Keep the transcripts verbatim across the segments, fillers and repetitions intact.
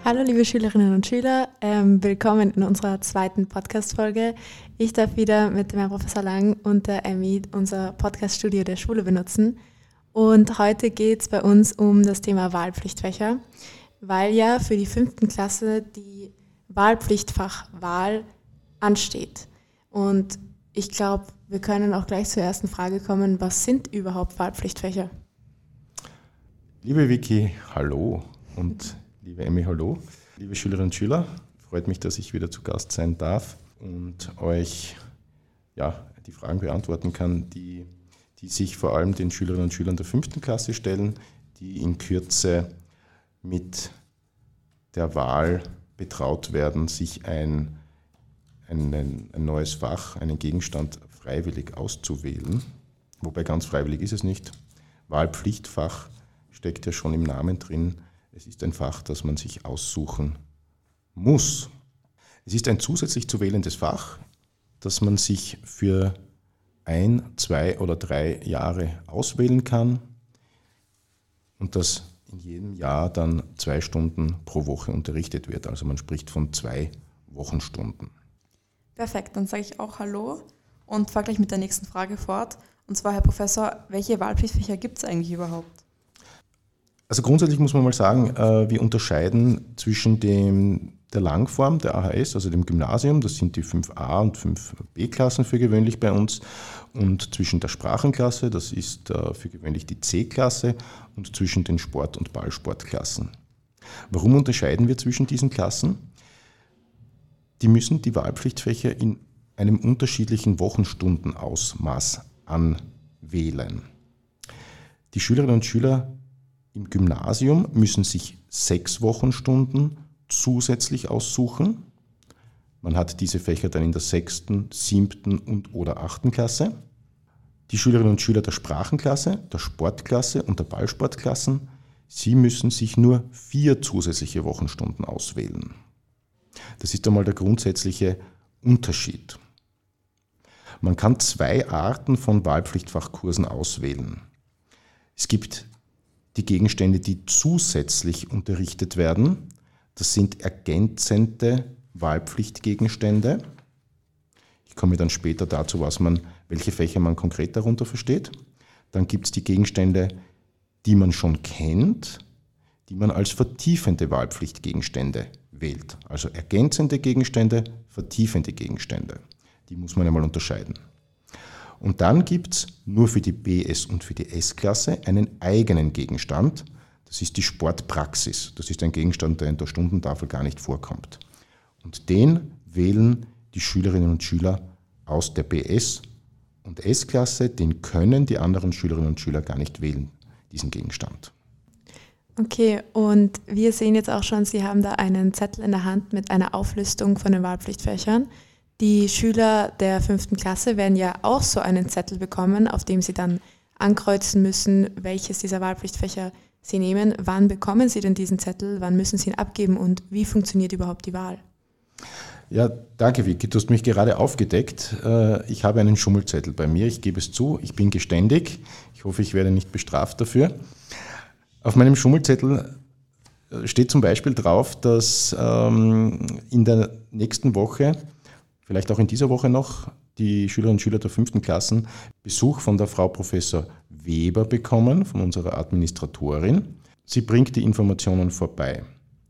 Hallo liebe Schülerinnen und Schüler, ähm, willkommen in unserer zweiten Podcast-Folge. Ich darf wieder mit dem Herrn Professor Lang und der Emmy unser Podcast-Studio der Schule benutzen. Und heute geht es bei uns um das Thema Wahlpflichtfächer, weil ja für die fünften Klasse die Wahlpflichtfach Wahl ansteht. Und ich glaube, wir können auch gleich zur ersten Frage kommen, was sind überhaupt Wahlpflichtfächer? Liebe Vicky, hallo und liebe Emmy, hallo. Liebe Schülerinnen und Schüler, freut mich, dass ich wieder zu Gast sein darf und euch ja, die Fragen beantworten kann, die, die sich vor allem den Schülerinnen und Schülern der fünften Klasse stellen, die in Kürze mit der Wahl betraut werden, sich ein, ein, ein neues Fach, einen Gegenstand freiwillig auszuwählen. Wobei ganz freiwillig ist es nicht. Wahlpflichtfach steckt ja schon im Namen drin. Es ist ein Fach, das man sich aussuchen muss. Es ist ein zusätzlich zu wählendes Fach, das man sich für ein, zwei oder drei Jahre auswählen kann und das in jedem Jahr dann zwei Stunden pro Woche unterrichtet wird. Also man spricht von zwei Wochenstunden. Perfekt, dann sage ich auch Hallo und fahre gleich mit der nächsten Frage fort. Und zwar, Herr Professor, welche Wahlpflichtfächer gibt es eigentlich überhaupt? Also grundsätzlich muss man mal sagen, wir unterscheiden zwischen dem, der Langform, der A H S, also dem Gymnasium, das sind die fünf a und fünf b Klassen für gewöhnlich bei uns, und zwischen der Sprachenklasse, das ist für gewöhnlich die C-Klasse, und zwischen den Sport- und Ballsportklassen. Warum unterscheiden wir zwischen diesen Klassen? Die müssen die Wahlpflichtfächer in einem unterschiedlichen Wochenstundenausmaß anwählen. Die Schülerinnen und Schüler im Gymnasium müssen sich sechs Wochenstunden zusätzlich aussuchen. Man hat diese Fächer dann in der sechsten, siebten und oder achten Klasse. Die Schülerinnen und Schüler der Sprachenklasse, der Sportklasse und der Ballsportklassen, sie müssen sich nur vier zusätzliche Wochenstunden auswählen. Das ist einmal der grundsätzliche Unterschied. Man kann zwei Arten von Wahlpflichtfachkursen auswählen. Es gibt die Gegenstände, die zusätzlich unterrichtet werden. Das sind ergänzende Wahlpflichtgegenstände. Ich komme dann später dazu, was man, welche Fächer man konkret darunter versteht. Dann gibt es die Gegenstände, die man schon kennt, die man als vertiefende Wahlpflichtgegenstände wählt. Also ergänzende Gegenstände, vertiefende Gegenstände. Die muss man einmal unterscheiden. Und dann gibt es nur für die B S- und für die S-Klasse einen eigenen Gegenstand. Das ist die Sportpraxis. Das ist ein Gegenstand, der in der Stundentafel gar nicht vorkommt. Und den wählen die Schülerinnen und Schüler aus der B S- und S-Klasse. Den können die anderen Schülerinnen und Schüler gar nicht wählen, diesen Gegenstand. Okay, und wir sehen jetzt auch schon, Sie haben da einen Zettel in der Hand mit einer Auflistung von den Wahlpflichtfächern. Die Schüler der fünften Klasse werden ja auch so einen Zettel bekommen, auf dem sie dann ankreuzen müssen, welches dieser Wahlpflichtfächer sie nehmen. Wann bekommen sie denn diesen Zettel? Wann müssen sie ihn abgeben? Und wie funktioniert überhaupt die Wahl? Ja, danke Vicky, du hast mich gerade aufgedeckt. Ich habe einen Schummelzettel bei mir, ich gebe es zu, ich bin geständig. Ich hoffe, ich werde nicht bestraft dafür. Auf meinem Schummelzettel steht zum Beispiel drauf, dass in der nächsten Woche, vielleicht auch in dieser Woche noch, die Schülerinnen und Schüler der fünften Klassen Besuch von der Frau Professor Weber bekommen, von unserer Administratorin. Sie bringt die Informationen vorbei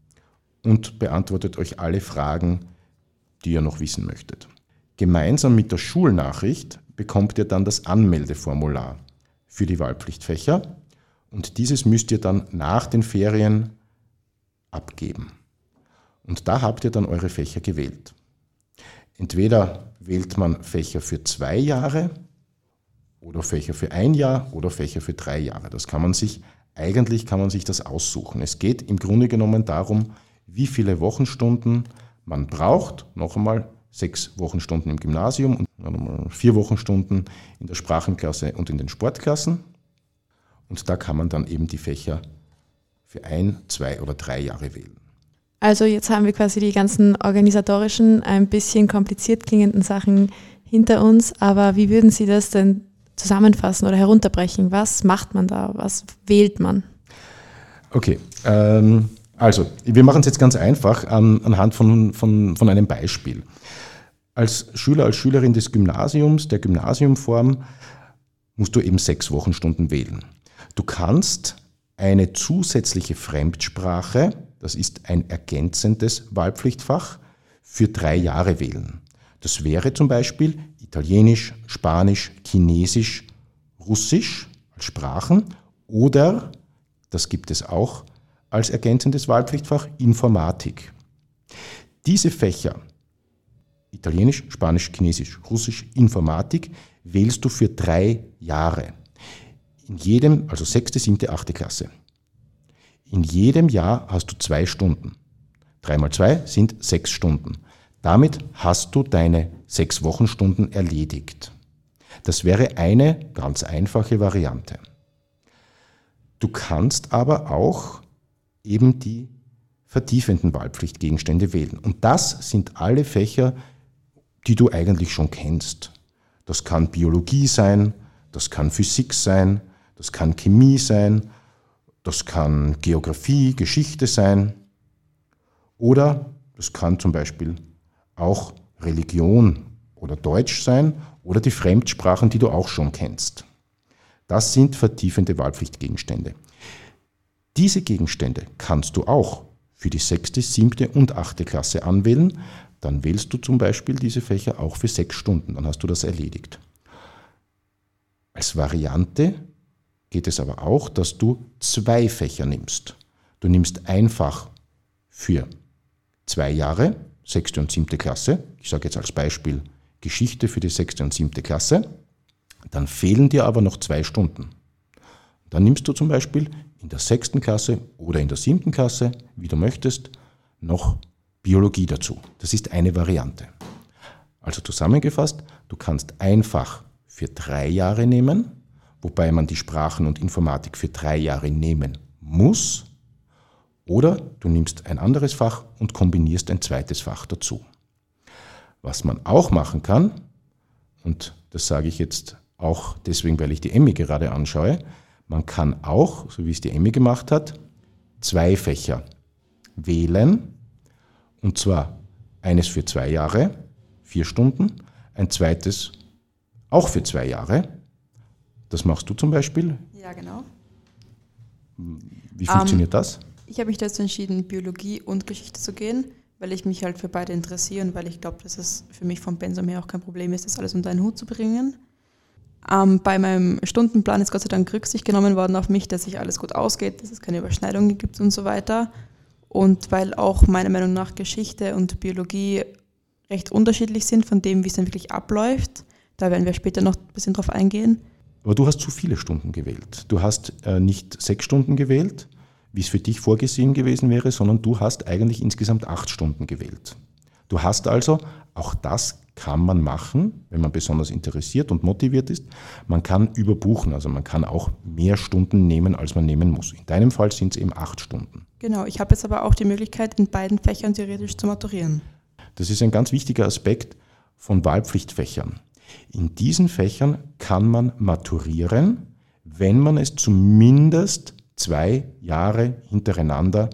und beantwortet euch alle Fragen, die ihr noch wissen möchtet. Gemeinsam mit der Schulnachricht bekommt ihr dann das Anmeldeformular für die Wahlpflichtfächer und dieses müsst ihr dann nach den Ferien abgeben. Und da habt ihr dann eure Fächer gewählt. Entweder wählt man Fächer für zwei Jahre oder Fächer für ein Jahr oder Fächer für drei Jahre. Das kann man sich, eigentlich kann man sich das aussuchen. Es geht im Grunde genommen darum, wie viele Wochenstunden man braucht. Noch einmal sechs Wochenstunden im Gymnasium und vier Wochenstunden in der Sprachenklasse und in den Sportklassen. Und da kann man dann eben die Fächer für ein, zwei oder drei Jahre wählen. Also jetzt haben wir quasi die ganzen organisatorischen, ein bisschen kompliziert klingenden Sachen hinter uns, aber wie würden Sie das denn zusammenfassen oder herunterbrechen? Was macht man da? Was wählt man? Okay, ähm, Also, wir machen es jetzt ganz einfach an, anhand von, von, von einem Beispiel. Als Schüler, als Schülerin des Gymnasiums, der Gymnasiumform, musst du eben sechs Wochenstunden wählen. Du kannst eine zusätzliche Fremdsprache, das ist ein ergänzendes Wahlpflichtfach, für drei Jahre wählen. Das wäre zum Beispiel Italienisch, Spanisch, Chinesisch, Russisch als Sprachen oder, das gibt es auch als ergänzendes Wahlpflichtfach, Informatik. Diese Fächer, Italienisch, Spanisch, Chinesisch, Russisch, Informatik, wählst du für drei Jahre. In jedem, also sechste, siebte, achte Klasse. In jedem Jahr hast du zwei Stunden. Drei mal zwei sind sechs Stunden. Damit hast du deine sechs Wochenstunden erledigt. Das wäre eine ganz einfache Variante. Du kannst aber auch eben die vertiefenden Wahlpflichtgegenstände wählen. Und das sind alle Fächer, die du eigentlich schon kennst. Das kann Biologie sein, das kann Physik sein, das kann Chemie sein, das kann Geografie, Geschichte sein oder das kann zum Beispiel auch Religion oder Deutsch sein oder die Fremdsprachen, die du auch schon kennst. Das sind vertiefende Wahlpflichtgegenstände. Diese Gegenstände kannst du auch für die sechste, siebte und achte Klasse anwählen. Dann wählst du zum Beispiel diese Fächer auch für sechs Stunden. Dann hast du das erledigt. Als Variante geht es aber auch, dass du zwei Fächer nimmst. Du nimmst ein Fach für zwei Jahre, sechste und siebte Klasse. Ich sage jetzt als Beispiel Geschichte für die sechste und siebte Klasse. Dann fehlen dir aber noch zwei Stunden. Dann nimmst du zum Beispiel in der sechsten Klasse oder in der siebten Klasse, wie du möchtest, noch Biologie dazu. Das ist eine Variante. Also zusammengefasst, du kannst ein Fach für drei Jahre nehmen, wobei man die Sprachen und Informatik für drei Jahre nehmen muss, oder du nimmst ein anderes Fach und kombinierst ein zweites Fach dazu. Was man auch machen kann, und das sage ich jetzt auch deswegen, weil ich die Emmy gerade anschaue, man kann auch, so wie es die Emmy gemacht hat, zwei Fächer wählen, und zwar eines für zwei Jahre, vier Stunden, ein zweites auch für zwei Jahre. Das machst du zum Beispiel? Ja, genau. Wie funktioniert um, das? Ich habe mich dazu entschieden, Biologie und Geschichte zu gehen, weil ich mich halt für beide interessiere und weil ich glaube, dass es für mich vom Pensum her auch kein Problem ist, das alles unter einen Hut zu bringen. Ähm, bei meinem Stundenplan ist Gott sei Dank Rücksicht genommen worden auf mich, dass sich alles gut ausgeht, dass es keine Überschneidungen gibt und so weiter. Und weil auch meiner Meinung nach Geschichte und Biologie recht unterschiedlich sind von dem, wie es dann wirklich abläuft. Da werden wir später noch ein bisschen drauf eingehen. Aber du hast zu viele Stunden gewählt. Du hast äh, nicht sechs Stunden gewählt, wie es für dich vorgesehen gewesen wäre, sondern du hast eigentlich insgesamt acht Stunden gewählt. Du hast also, auch das kann man machen, wenn man besonders interessiert und motiviert ist, man kann überbuchen, also man kann auch mehr Stunden nehmen, als man nehmen muss. In deinem Fall sind es eben acht Stunden. Genau, ich habe jetzt aber auch die Möglichkeit, in beiden Fächern theoretisch zu maturieren. Das ist ein ganz wichtiger Aspekt von Wahlpflichtfächern. In diesen Fächern kann man maturieren, wenn man es zumindest zwei Jahre hintereinander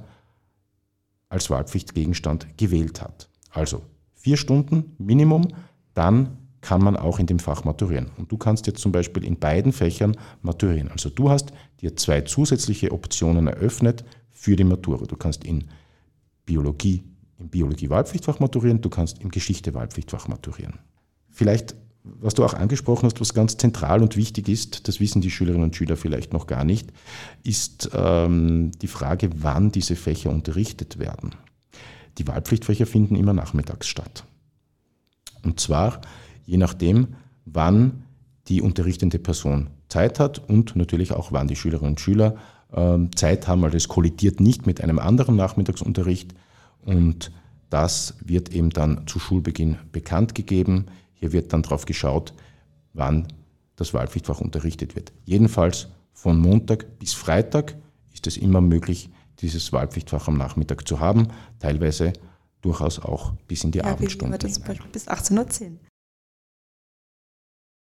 als Wahlpflichtgegenstand gewählt hat. Also vier Stunden Minimum, dann kann man auch in dem Fach maturieren. Und du kannst jetzt zum Beispiel in beiden Fächern maturieren. Also du hast dir zwei zusätzliche Optionen eröffnet für die Matura. Du kannst in Biologie, im Biologie-Wahlpflichtfach maturieren, du kannst im Geschichte-Wahlpflichtfach maturieren. Vielleicht, was du auch angesprochen hast, was ganz zentral und wichtig ist, das wissen die Schülerinnen und Schüler vielleicht noch gar nicht, ist ähm, die Frage, wann diese Fächer unterrichtet werden. Die Wahlpflichtfächer finden immer nachmittags statt. Und zwar je nachdem, wann die unterrichtende Person Zeit hat und natürlich auch, wann die Schülerinnen und Schüler ähm, Zeit haben, also es kollidiert nicht mit einem anderen Nachmittagsunterricht und das wird eben dann zu Schulbeginn bekannt gegeben. Hier wird dann darauf geschaut, wann das Wahlpflichtfach unterrichtet wird. Jedenfalls von Montag bis Freitag ist es immer möglich, dieses Wahlpflichtfach am Nachmittag zu haben, teilweise durchaus auch bis in die ja, Abendstunden. Ja, das Beispiel bis achtzehn Uhr zehn.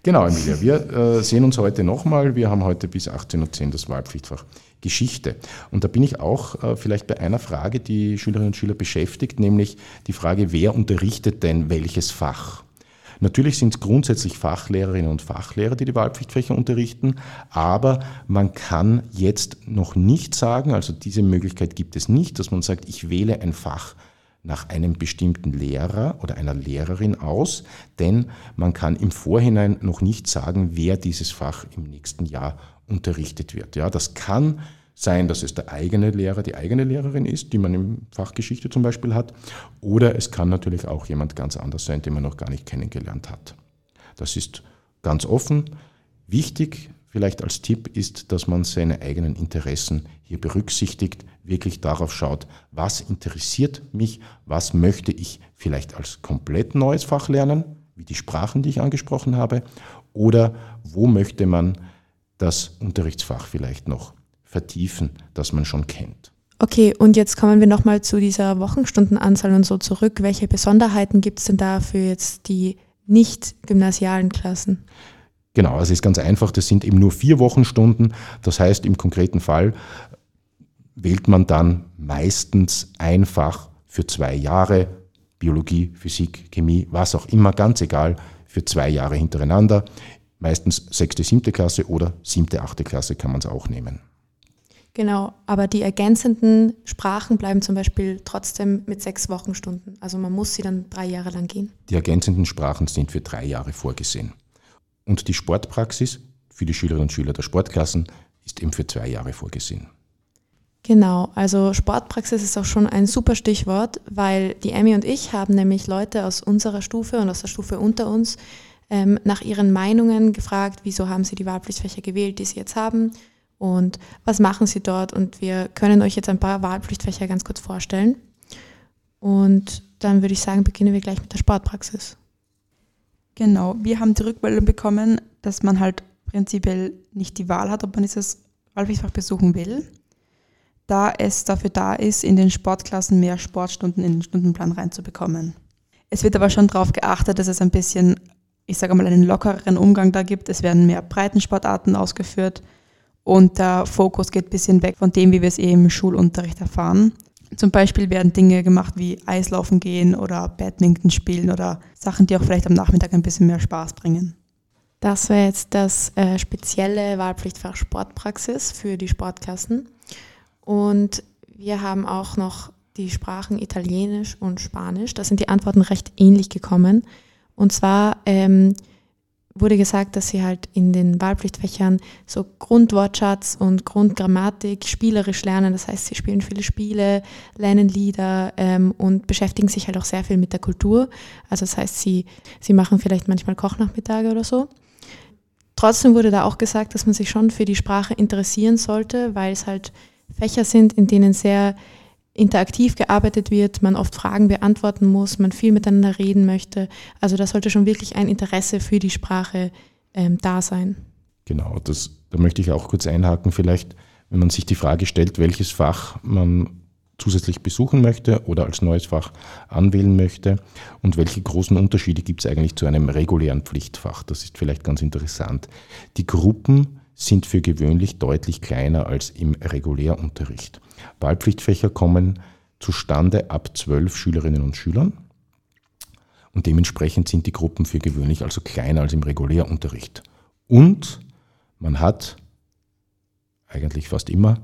Genau, Emilia, wir äh, sehen uns heute nochmal. Wir haben heute bis achtzehn Uhr zehn das Wahlpflichtfach Geschichte. Und da bin ich auch äh, vielleicht bei einer Frage, die Schülerinnen und Schüler beschäftigt, nämlich die Frage, wer unterrichtet denn welches Fach? Natürlich sind es grundsätzlich Fachlehrerinnen und Fachlehrer, die die Wahlpflichtfächer unterrichten, aber man kann jetzt noch nicht sagen, also diese Möglichkeit gibt es nicht, dass man sagt, ich wähle ein Fach nach einem bestimmten Lehrer oder einer Lehrerin aus, denn man kann im Vorhinein noch nicht sagen, wer dieses Fach im nächsten Jahr unterrichtet wird. Ja, das kann sein, dass es der eigene Lehrer, die eigene Lehrerin ist, die man im Fach Geschichte zum Beispiel hat, oder es kann natürlich auch jemand ganz anders sein, den man noch gar nicht kennengelernt hat. Das ist ganz offen. Wichtig vielleicht als Tipp ist, dass man seine eigenen Interessen hier berücksichtigt, wirklich darauf schaut, was interessiert mich, was möchte ich vielleicht als komplett neues Fach lernen, wie die Sprachen, die ich angesprochen habe, oder wo möchte man das Unterrichtsfach vielleicht noch vertiefen, das man schon kennt. Okay, und jetzt kommen wir nochmal zu dieser Wochenstundenanzahl und so zurück. Welche Besonderheiten gibt es denn da für jetzt die nicht gymnasialen Klassen? Genau, also es ist ganz einfach, das sind eben nur vier Wochenstunden. Das heißt, im konkreten Fall wählt man dann meistens ein Fach für zwei Jahre, Biologie, Physik, Chemie, was auch immer, ganz egal, für zwei Jahre hintereinander. Meistens sechste, siebte Klasse oder siebte, achte Klasse kann man es auch nehmen. Genau, aber die ergänzenden Sprachen bleiben zum Beispiel trotzdem mit sechs Wochenstunden. Also man muss sie dann drei Jahre lang gehen. Die ergänzenden Sprachen sind für drei Jahre vorgesehen. Und die Sportpraxis für die Schülerinnen und Schüler der Sportklassen ist eben für zwei Jahre vorgesehen. Genau, also Sportpraxis ist auch schon ein super Stichwort, weil die Emmy und ich haben nämlich Leute aus unserer Stufe und aus der Stufe unter uns ähm, nach ihren Meinungen gefragt, wieso haben sie die Wahlpflichtfächer gewählt, die sie jetzt haben und was machen sie dort. Und wir können euch jetzt ein paar Wahlpflichtfächer ganz kurz vorstellen. Und dann würde ich sagen, beginnen wir gleich mit der Sportpraxis. Genau, wir haben die Rückmeldung bekommen, dass man halt prinzipiell nicht die Wahl hat, ob man dieses Wahlpflichtfach besuchen will, da es dafür da ist, in den Sportklassen mehr Sportstunden in den Stundenplan reinzubekommen. Es wird aber schon darauf geachtet, dass es ein bisschen, ich sage mal, einen lockereren Umgang da gibt. Es werden mehr Breitensportarten ausgeführt und der Fokus geht ein bisschen weg von dem, wie wir es eh im Schulunterricht erfahren. Zum Beispiel werden Dinge gemacht wie Eislaufen gehen oder Badminton spielen oder Sachen, die auch vielleicht am Nachmittag ein bisschen mehr Spaß bringen. Das wäre jetzt das äh, spezielle Wahlpflichtfach Sportpraxis für die Sportklassen. Und wir haben auch noch die Sprachen Italienisch und Spanisch. Da sind die Antworten recht ähnlich gekommen. Und zwar ähm, wurde gesagt, dass sie halt in den Wahlpflichtfächern so Grundwortschatz und Grundgrammatik spielerisch lernen. Das heißt, sie spielen viele Spiele, lernen Lieder ähm, und beschäftigen sich halt auch sehr viel mit der Kultur. Also das heißt, sie, sie machen vielleicht manchmal Kochnachmittage oder so. Trotzdem wurde da auch gesagt, dass man sich schon für die Sprache interessieren sollte, weil es halt Fächer sind, in denen sehr interaktiv gearbeitet wird, man oft Fragen beantworten muss, man viel miteinander reden möchte. Also da sollte schon wirklich ein Interesse für die Sprache ähm, da sein. Genau, das, da möchte ich auch kurz einhaken, vielleicht, wenn man sich die Frage stellt, welches Fach man zusätzlich besuchen möchte oder als neues Fach anwählen möchte und welche großen Unterschiede gibt es eigentlich zu einem regulären Pflichtfach. Das ist vielleicht ganz interessant. Die Gruppen sind für gewöhnlich deutlich kleiner als im Regulärunterricht. Wahlpflichtfächer kommen zustande ab zwölf Schülerinnen und Schülern und dementsprechend sind die Gruppen für gewöhnlich also kleiner als im Regulärunterricht. Und man hat eigentlich fast immer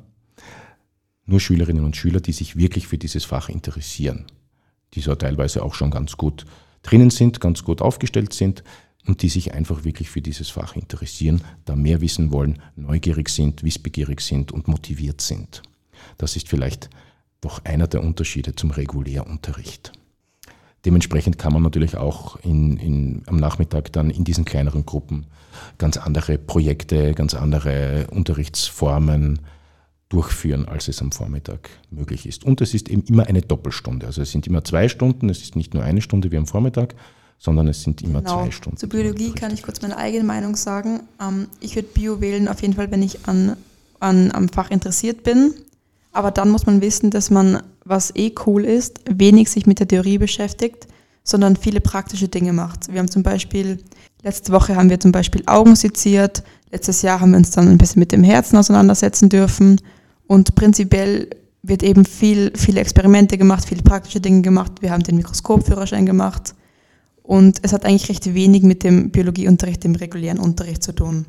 nur Schülerinnen und Schüler, die sich wirklich für dieses Fach interessieren, die so teilweise auch schon ganz gut drinnen sind, ganz gut aufgestellt sind und die sich einfach wirklich für dieses Fach interessieren, da mehr wissen wollen, neugierig sind, wissbegierig sind und motiviert sind. Das ist vielleicht doch einer der Unterschiede zum Regulärunterricht. Dementsprechend kann man natürlich auch in, in, am Nachmittag dann in diesen kleineren Gruppen ganz andere Projekte, ganz andere Unterrichtsformen durchführen, als es am Vormittag möglich ist. Und es ist eben immer eine Doppelstunde. Also es sind immer zwei Stunden, es ist nicht nur eine Stunde wie am Vormittag, sondern es sind immer genau. zwei Stunden. Zur Biologie kann ich kurz meine eigene Meinung sagen. Ich würde Bio wählen, auf jeden Fall, wenn ich an, an, am Fach interessiert bin. Aber dann muss man wissen, dass man, was eh cool ist, wenig sich mit der Theorie beschäftigt, sondern viele praktische Dinge macht. Wir haben zum Beispiel Letzte Woche haben wir zum Beispiel Augen seziert. Letztes Jahr haben wir uns dann ein bisschen mit dem Herzen auseinandersetzen dürfen. Und prinzipiell wird eben viel, viele Experimente gemacht, viele praktische Dinge gemacht. Wir haben den Mikroskopführerschein gemacht. Und es hat eigentlich recht wenig mit dem Biologieunterricht, dem regulären Unterricht zu tun.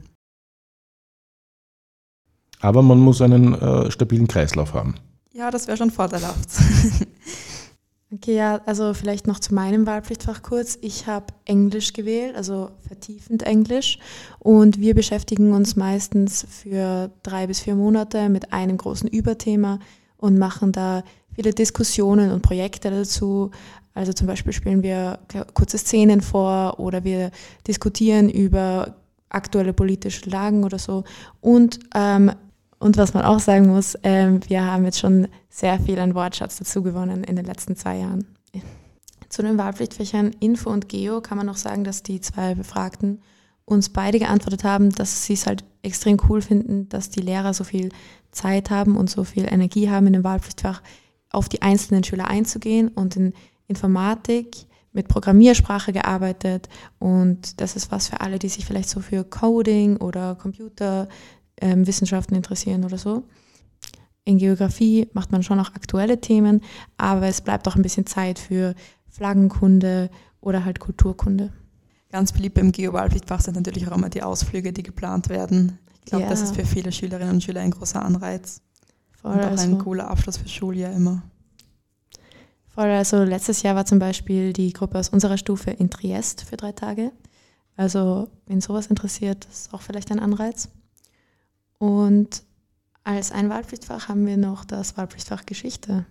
Aber man muss einen äh, stabilen Kreislauf haben. Ja, das wäre schon vorteilhaft. Okay, ja, also vielleicht noch zu meinem Wahlpflichtfach kurz. Ich habe Englisch gewählt, also vertiefend Englisch. Und wir beschäftigen uns meistens für drei bis vier Monate mit einem großen Überthema und machen da viele Diskussionen und Projekte dazu. Also zum Beispiel spielen wir kurze Szenen vor oder wir diskutieren über aktuelle politische Lagen oder so. Und ähm, Und was man auch sagen muss, ähm, wir haben jetzt schon sehr viel an Wortschatz dazu gewonnen in den letzten zwei Jahren. Zu den Wahlpflichtfächern Info und Geo kann man noch sagen, dass die zwei Befragten uns beide geantwortet haben, dass sie es halt extrem cool finden, dass die Lehrer so viel Zeit haben und so viel Energie haben in dem Wahlpflichtfach, auf die einzelnen Schüler einzugehen und in Informatik mit Programmiersprache gearbeitet. Und das ist was für alle, die sich vielleicht so für Coding oder Computer Ähm, Wissenschaften interessieren oder so. In Geografie macht man schon auch aktuelle Themen, aber es bleibt auch ein bisschen Zeit für Flaggenkunde oder halt Kulturkunde. Ganz beliebt beim Geo-Wahlpflichtfach sind natürlich auch immer die Ausflüge, die geplant werden. Ich glaube, Ja. das ist für viele Schülerinnen und Schüler ein großer Anreiz. Voll, und auch also, ein cooler Abschluss fürs Schuljahr immer. voll, also letztes Jahr war zum Beispiel die Gruppe aus unserer Stufe in Triest für drei Tage. Also wenn sowas interessiert, das ist auch vielleicht ein Anreiz. Und als ein Wahlpflichtfach haben wir noch das Wahlpflichtfach Geschichte.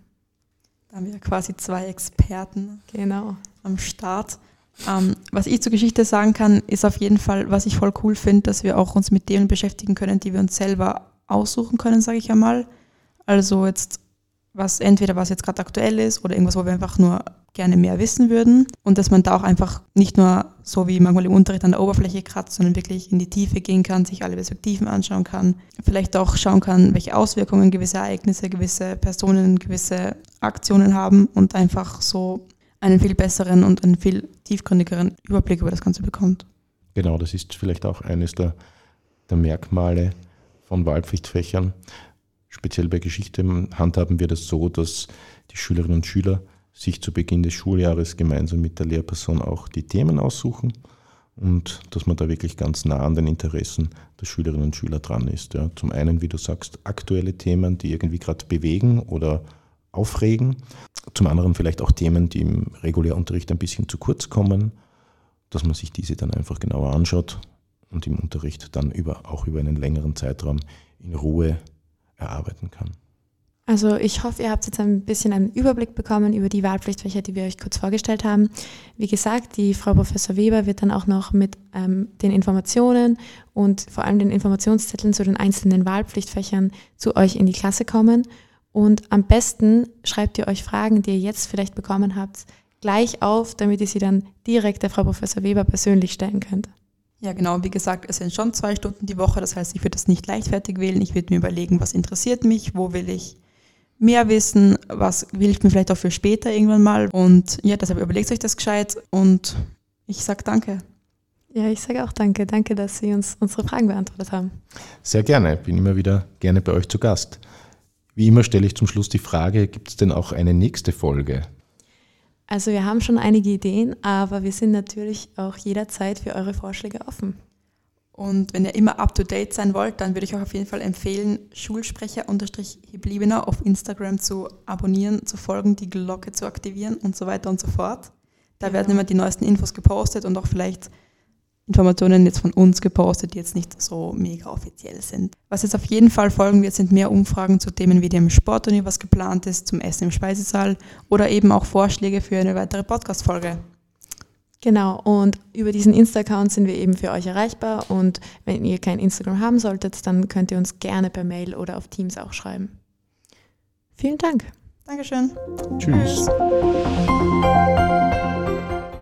Da haben wir quasi zwei Experten Genau. am Start. Ähm, was ich zur Geschichte sagen kann, ist auf jeden Fall, was ich voll cool finde, dass wir auch uns mit Themen beschäftigen können, die wir uns selber aussuchen können, sage ich einmal. Also jetzt was entweder was jetzt gerade aktuell ist oder irgendwas, wo wir einfach nur gerne mehr wissen würden und dass man da auch einfach nicht nur so wie manchmal im Unterricht an der Oberfläche kratzt, sondern wirklich in die Tiefe gehen kann, sich alle Perspektiven anschauen kann, vielleicht auch schauen kann, welche Auswirkungen gewisse Ereignisse, gewisse Personen, gewisse Aktionen haben und einfach so einen viel besseren und einen viel tiefgründigeren Überblick über das Ganze bekommt. Genau, das ist vielleicht auch eines der, der Merkmale von Wahlpflichtfächern. Speziell bei Geschichte handhaben wir das so, dass die Schülerinnen und Schüler sich zu Beginn des Schuljahres gemeinsam mit der Lehrperson auch die Themen aussuchen und dass man da wirklich ganz nah an den Interessen der Schülerinnen und Schüler dran ist. Ja. Zum einen, wie du sagst, aktuelle Themen, die irgendwie gerade bewegen oder aufregen. Zum anderen vielleicht auch Themen, die im Regulärunterricht ein bisschen zu kurz kommen, dass man sich diese dann einfach genauer anschaut und im Unterricht dann über, auch über einen längeren Zeitraum in Ruhe erarbeiten kann. Also ich hoffe, ihr habt jetzt ein bisschen einen Überblick bekommen über die Wahlpflichtfächer, die wir euch kurz vorgestellt haben. Wie gesagt, die Frau Professor Weber wird dann auch noch mit ähm, den Informationen und vor allem den Informationszetteln zu den einzelnen Wahlpflichtfächern zu euch in die Klasse kommen. Und am besten schreibt ihr euch Fragen, die ihr jetzt vielleicht bekommen habt, gleich auf, damit ihr sie dann direkt der Frau Professor Weber persönlich stellen könnt. Ja, genau. Wie gesagt, es sind schon zwei Stunden die Woche. Das heißt, ich würde das nicht leichtfertig wählen. Ich würde mir überlegen, was interessiert mich, wo will ich mehr wissen, was hilft mir vielleicht auch für später irgendwann mal. Und ja, deshalb überlegt euch das gescheit und ich sage danke. Ja, ich sage auch danke. Danke, dass Sie uns unsere Fragen beantwortet haben. Sehr gerne. Bin immer wieder gerne bei euch zu Gast. Wie immer stelle ich zum Schluss die Frage, gibt es denn auch eine nächste Folge? Also wir haben schon einige Ideen, aber wir sind natürlich auch jederzeit für eure Vorschläge offen. Und wenn ihr immer up-to-date sein wollt, dann würde ich euch auf jeden Fall empfehlen, Schulsprecher-Hibliebener auf Instagram zu abonnieren, zu folgen, die Glocke zu aktivieren und so weiter und so fort. Da Genau. werden immer die neuesten Infos gepostet und auch vielleicht Informationen jetzt von uns gepostet, die jetzt nicht so mega offiziell sind. Was jetzt auf jeden Fall folgen wird, sind mehr Umfragen zu Themen wie dem Sportturnier, was geplant ist, zum Essen im Speisesaal oder eben auch Vorschläge für eine weitere Podcast-Folge. Genau, und über diesen Insta-Account sind wir eben für euch erreichbar und wenn ihr kein Instagram haben solltet, dann könnt ihr uns gerne per Mail oder auf Teams auch schreiben. Vielen Dank. Dankeschön. Tschüss. Tschüss.